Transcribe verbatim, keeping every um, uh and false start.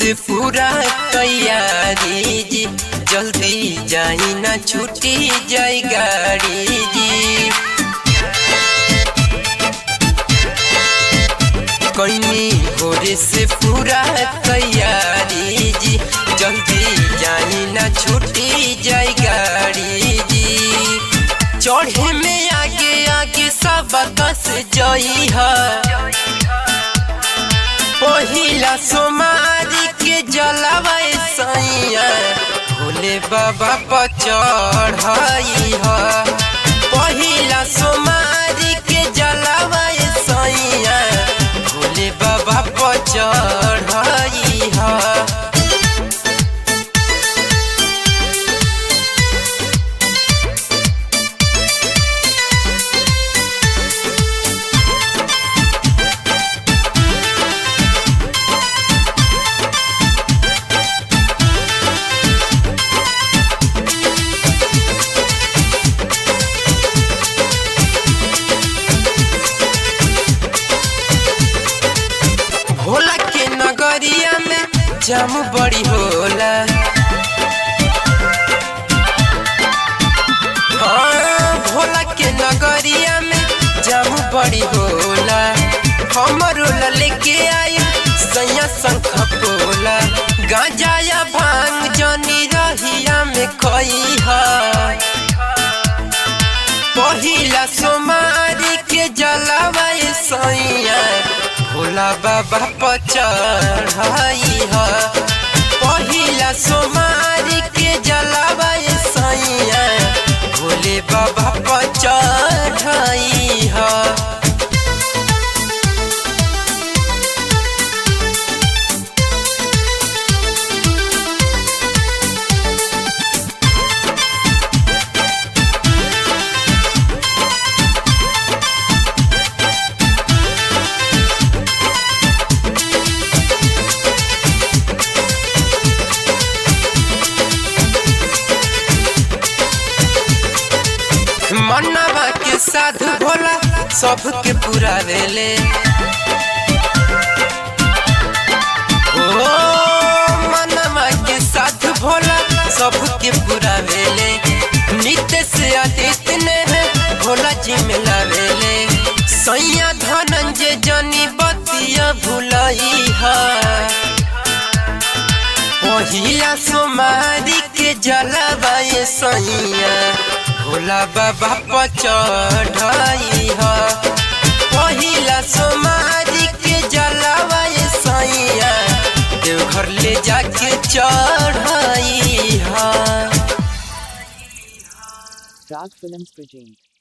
से पूरा तैयारी जी, जल्दी जाई ना छूटी जाई गाड़ी जी। कईनी भोरे से पूरा तैयारी जी, जल्दी जाई ना छूटी जाई गाड़ी जी। चढ़े में आगे आगे सब दस जई है, पहिला सोमारी के जलावा सैया भोले बाबा पर चढ़ाई है। पहिला सोमारी के जलावा सैया भोले बाबा पर चढ़ाई है। भोला के नगरिया में जाम बड़ी होला, हाँ भोला के नगरिया में जाम बड़ी होला। हमरो लेके आई सैया शंख पोला, गांजा या भांग जनी रहिया में खई है। पहिला सोमारी के जलावा सैया भोला बाबा पर चढ़ाई है। पहिला सोमारी के जलावा सैया भोले बाबा पर चढ़ाई है। मनवा के साथ भोला सबके पूरा वेले, ओ मनवा के साथ भोला सबके पूरा वेले। नित्य से आदित्य ने है भोला जी मिला वेले। सैया धनंजय जनी बतिया भुलाई है, पहिला सोमारी के जलावा सैया भोला बाबा पर चढ़ाई है। पहिला सोमारी के जलावा सैया देवघर ले जाके चढ़ाई है। Rag Films present